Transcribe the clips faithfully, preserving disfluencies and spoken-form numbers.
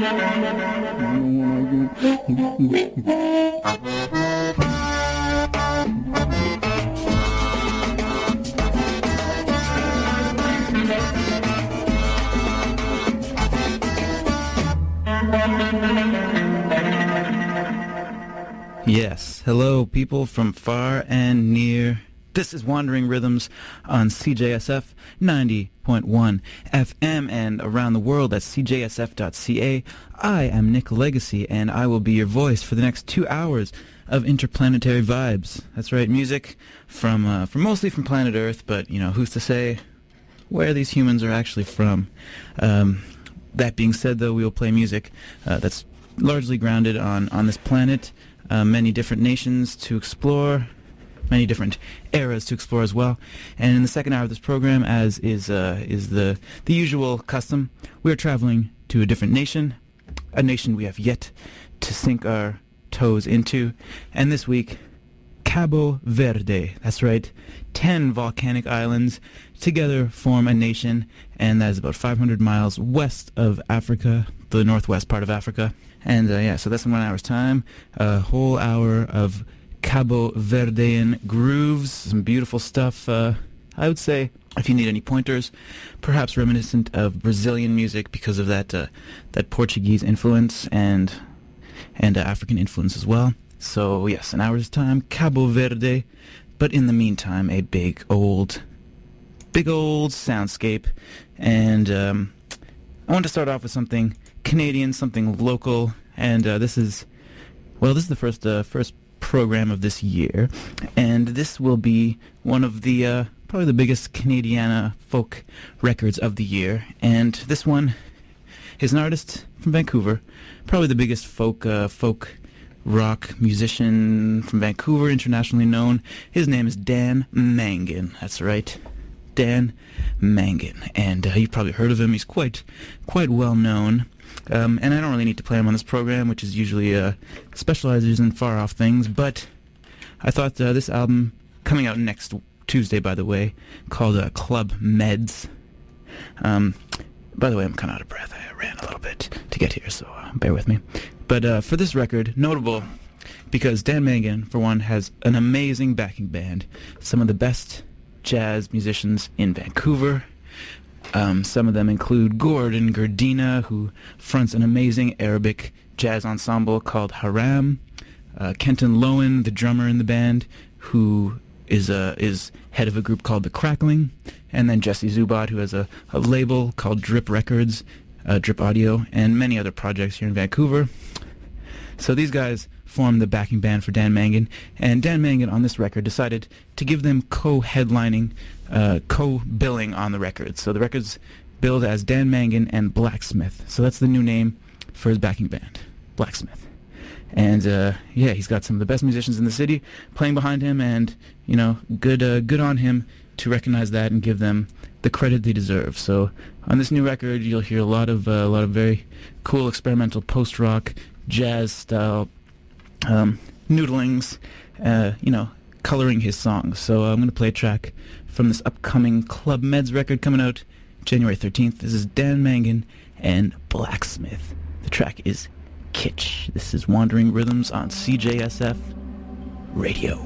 Yes, hello people from far and near. This is Wandering Rhythms on C J S F ninety point one F M and around the world at c j s f dot c a. I am Nick Legacy, and I will be your voice for the next two hours of interplanetary vibes. That's right, music from, uh, from mostly from planet Earth, but, you know, who's to say where these humans are actually from? Um, that being said, though, we will play music uh, that's largely grounded on, on this planet. Uh, many different nations to explore, many different eras to explore as well. And in the second hour of this program, as is uh, is the the usual custom, we are traveling to a different nation, a nation we have yet to sink our toes into. And this week, Cabo Verde. That's right, ten volcanic islands together form a nation, and that is about five hundred miles west of Africa, the northwest part of Africa. And uh, yeah, so that's in one hour's time. A whole hour of Cabo Verdean grooves, some beautiful stuff. Uh, I would say, if you need any pointers, perhaps reminiscent of Brazilian music because of that uh, that Portuguese influence and and uh, African influence as well. So yes, an hour's time, Cabo Verde. But in the meantime, a big old, big old soundscape. And um, I want to start off with something Canadian, something local, and uh, this is, well, this is the first uh, first program of this year, and this will be one of the, uh, probably the biggest Canadiana folk records of the year, and this one is an artist from Vancouver, probably the biggest folk, uh, folk rock musician from Vancouver, internationally known. His name is Dan Mangan, that's right. Dan Mangan, and uh, you've probably heard of him. He's quite, quite well known. Um, and I don't really need to play him on this program, which is usually uh, specializes in far-off things, but I thought uh, this album, coming out next Tuesday, by the way, called uh, Club Meds. Um, by the way, I'm kind of out of breath. I ran a little bit to get here, so uh, bear with me. But uh, for this record, notable because Dan Mangan, for one, has an amazing backing band, some of the best jazz musicians in Vancouver. Um, some of them include Gordon Gerdina, who fronts an amazing Arabic jazz ensemble called Haram. Uh, Kenton Lowen, the drummer in the band, who is uh, is head of a group called The Crackling. And then Jesse Zubat, who has a, a label called Drip Records, uh, Drip Audio, and many other projects here in Vancouver. So these guys formed the backing band for Dan Mangan, and Dan Mangan on this record decided to give them co-headlining, uh, co-billing on the record. So the record's billed as Dan Mangan and Blacksmith. So that's the new name for his backing band, Blacksmith. And uh, yeah, he's got some of the best musicians in the city playing behind him, and you know, good, uh, good on him to recognize that and give them the credit they deserve. So on this new record, you'll hear a lot of uh, a lot of very cool experimental post-rock, jazz-style um, noodlings, uh, you know, coloring his songs. So uh, I'm going to play a track from this upcoming Club Meds record coming out January thirteenth. This is Dan Mangan and Blacksmith. The track is Kitsch. This is Wandering Rhythms on C J S F Radio.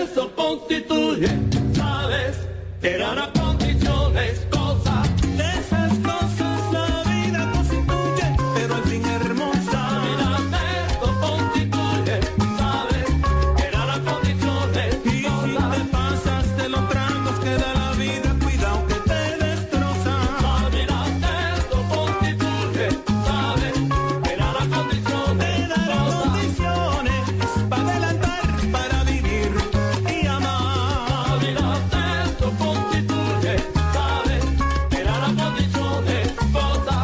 eso constituye, sabes, era una condición, es cosa de esas cosas la vida constituye, pero al fin hermosa. La vida eso constituye, sabes, era una condición, es cosa. Y si te pasas de los tragos que da la vida, cuidado que te destroza. La vida eso constituye, sabes, era una condición, es cosa. Condiciones para adelantar, para vivir y amar. La vida eso constituye, sabes, era la condición, es cosa.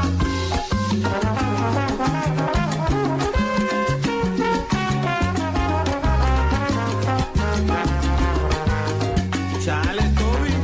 Chale, Toby.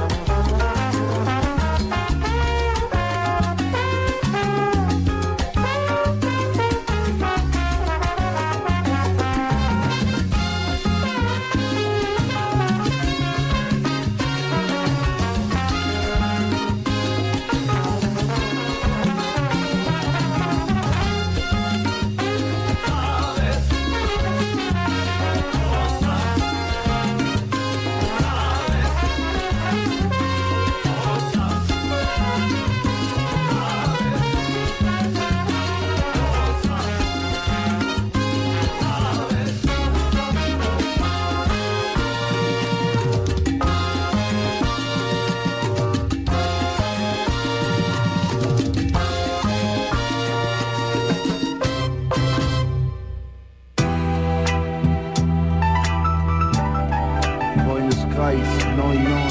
Buenos Aires, neun neun.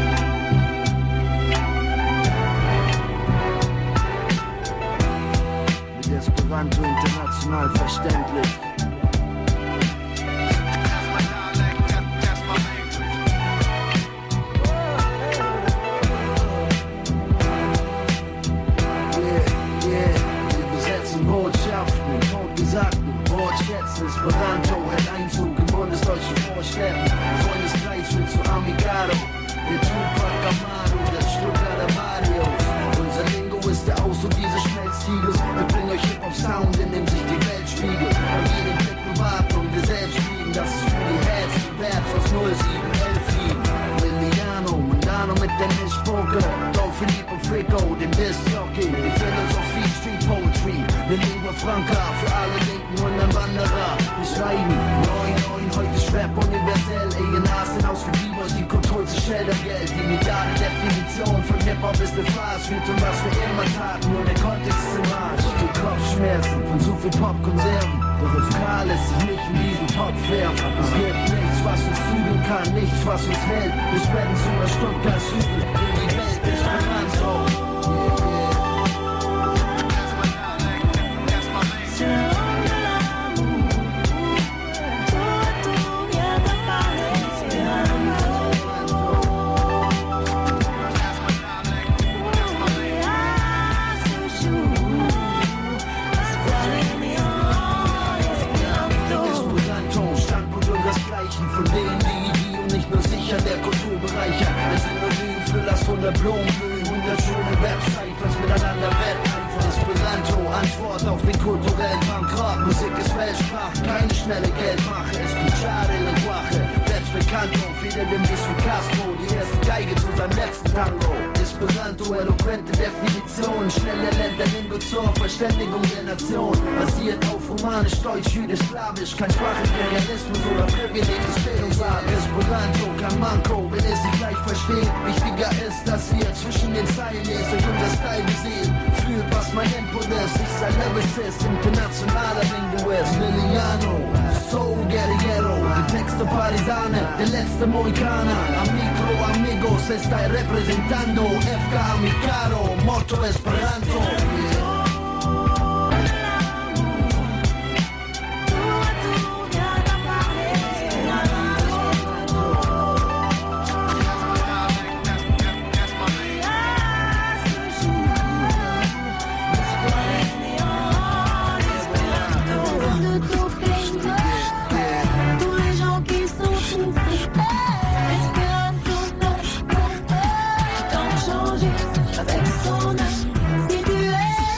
Mit Esperanto international verständlich. Yeah, yeah, wir besetzen Botschaften, Totgesagten, Wortschätzen, Esperanto hält Einzug in bundesdeutsche Vorstädten. Freundeskreis wird zu Amigado, der Tupac Amado, der Stuttgarter Marios. Unser Lingo ist der Ausdruck dieses Schmelztiegels. Wir bringen euch Hip-Hop-Sound, in dem sich die Welt spiegelt. Und jeden Blick bewahrt und wir selbst lieben. Das ist für die Herzen, die Verbs aus null sieben elf sieben. Liliano, Mondano mit der Mischpoke. Don Philippe und Frico, dem Disc-Jockey. Die Philosophie, Street Poetry. Eine Lingua Franca für alle Linken und ein Wanderer. Wir schreiben neun neun, heute Schwerp universell. A and R sind aus für Divas, die Kultur zu Schildergeld. Die mediale Definition von Hip-Hop ist eine Farce. Wir tun, was wir immer taten, nur der Kontext ist im Arsch. Die Kopfschmerzen von so viel Popkonserven. Doch auf K lässt sich nicht in diesen Topf werfen. Es gibt nichts, was uns zügeln kann, nichts, was uns hält. Wir spreaden zu einer Stuttgart Hügel in die Welt des Verbandsro. Von denen, die die und nicht nur sicher der Kultur bereichern. Wir sind nur Blühenfüllers von der Blumenblühen, hundert schöne Website, was miteinander wetteifer. Esperanto, Antwort auf den kulturellen Bankrott. Musik ist Weltsprache, keine schnelle Geldmache. Escuchar el lenguaje, selbst bekannt auf wieder dem Disco Castro. Die erste Geige zu seinem letzten Tango. Esperanto, eloquente Definition, schnelle Länder-Lingo zur Verständigung der Nation. Basiert auf Romanisch, Deutsch, Jüdisch, Slawisch, kein Sprachimperialismus oder privilegiertes Bildungsart. Esperanto, kein Manko, wenn ihr sie gleich versteht. Wichtiger ist, dass ihr zwischen den Zeilen lest und unser Style gesehen. Fühlt, was mein Input ist, ich sei Lyricist, internationaler Linguist. Liliano, Soul Guerrillero, die Texte Parisane, der letzte Mohikaner. Amigo, amigos, estai representando F K Amicaro, Motto Esperanto. Avec son âme, si tu es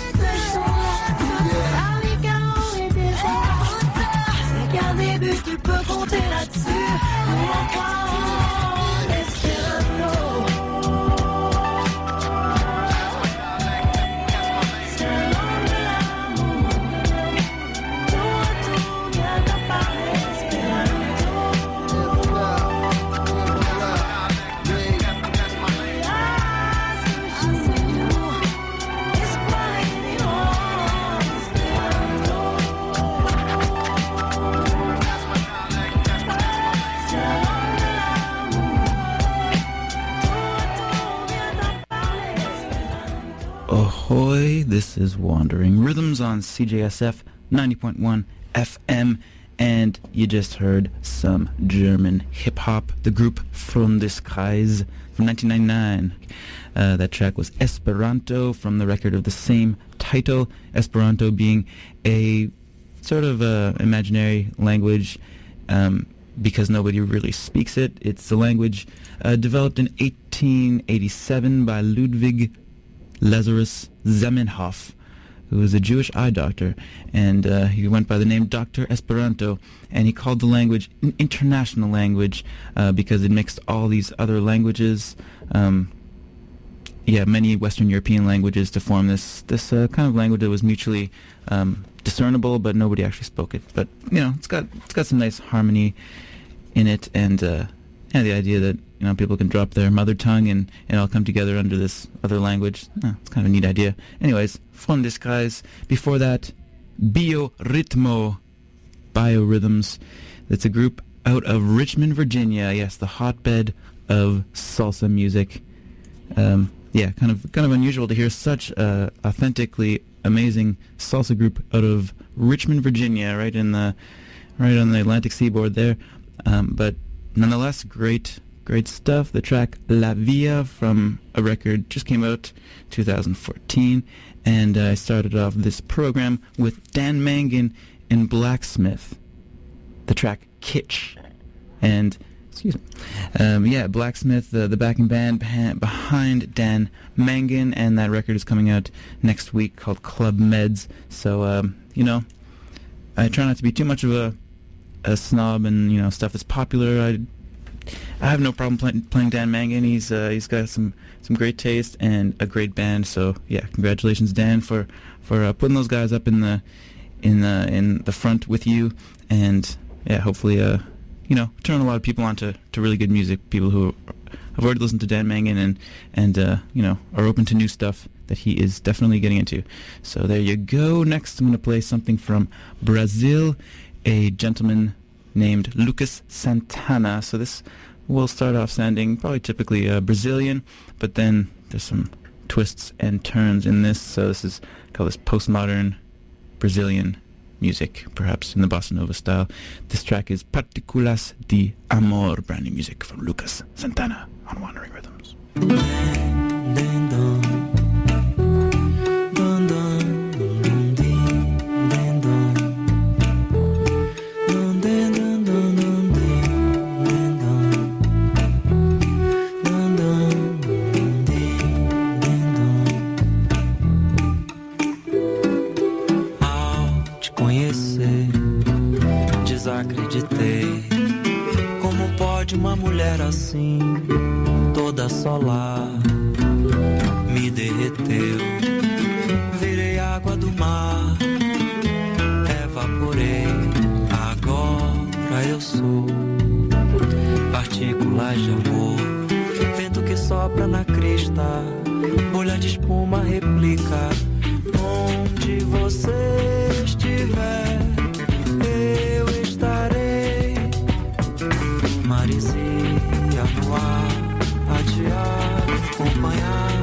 is Wandering Rhythms on C J S F ninety point one F M, and you just heard some German hip-hop, the group Freundeskreis from nineteen ninety-nine. Uh, that track was Esperanto from the record of the same title, Esperanto being a sort of uh, imaginary language um, because nobody really speaks it. It's a language uh, developed in eighteen eighty-seven by Ludwig Lazarus Zamenhof, who was a Jewish eye doctor, and uh, he went by the name Doctor Esperanto, and he called the language an international language uh, because it mixed all these other languages, um, yeah, many Western European languages to form this this uh, kind of language that was mutually um, discernible, but nobody actually spoke it. But you know, it's got it's got some nice harmony in it, and uh, yeah, the idea that you know people can drop their mother tongue and, and all come together under this other language. Oh, it's kind of a neat idea. Anyways, Freundeskreis. Before that, Biorhythmo, Biorhythms. That's a group out of Richmond, Virginia. Yes, the hotbed of salsa music. Um, yeah, kind of kind of unusual to hear such a authentically amazing salsa group out of Richmond, Virginia, right in the right on the Atlantic seaboard there. Um, but nonetheless, great. Great stuff. The track La Via from a record just came out two thousand fourteen, and uh, I started off this program with Dan Mangan and Blacksmith. The track Kitsch, and excuse me, um, yeah, Blacksmith, the the backing band behind Dan Mangan, and that record is coming out next week called Club Meds. So um, you know, I try not to be too much of a a snob and you know stuff that's popular. I I have no problem play, playing Dan Mangan. He's uh, he's got some, some great taste and a great band. So yeah, congratulations, Dan, for for uh, putting those guys up in the in the in the front with you. And yeah, hopefully, uh, you know, turn a lot of people on to, to really good music. People who have already listened to Dan Mangan and and uh, you know are open to new stuff that he is definitely getting into. So there you go. Next, I'm going to play something from Brazil, a gentleman named Lucas Santana. So this will start off sounding probably typically uh, Brazilian, but then there's some twists and turns in this. So this is called this postmodern Brazilian music, perhaps in the bossa nova style. This track is Partículas de Amor, brand new music from Lucas Santana on Wandering Rhythms. Desacreditei. Como pode uma mulher assim, toda solar, me derreteu. Virei água do mar, evaporei. Agora eu sou partículas de amor, vento que sopra na crista, bolha de espuma replica. Onde você estiver, eu estarei. Maresia no ar, a te acompanhar.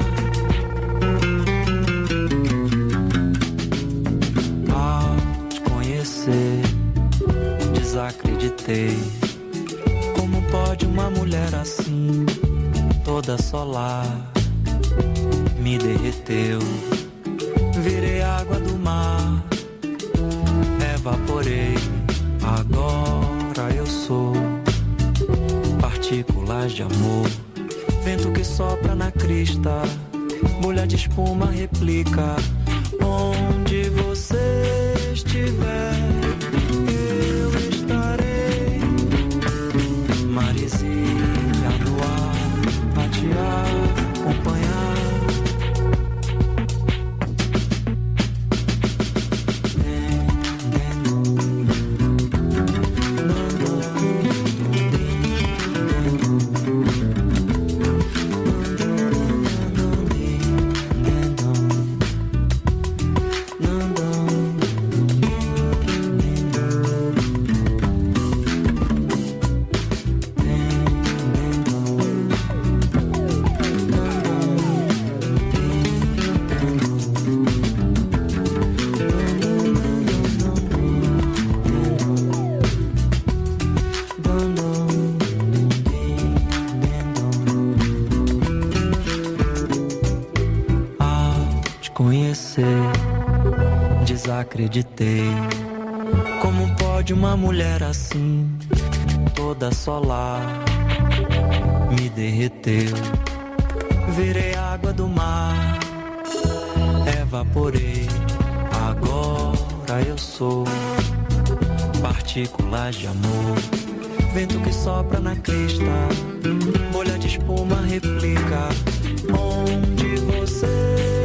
Ao te conhecer, desacreditei. Como pode uma mulher assim, toda solar, me derreteu. Virei água do mar, evaporei. Agora eu sou partículas de amor, vento que sopra na crista, bolha de espuma replica. Onde você estiver, eu estarei. Maresia no ar, a te acompanhar. acreditei. Como pode uma mulher assim, toda solar, me derreteu. Virei água do mar, evaporei. Agora eu sou partículas de amor. Vento que sopra na crista, bolha de espuma replica onde você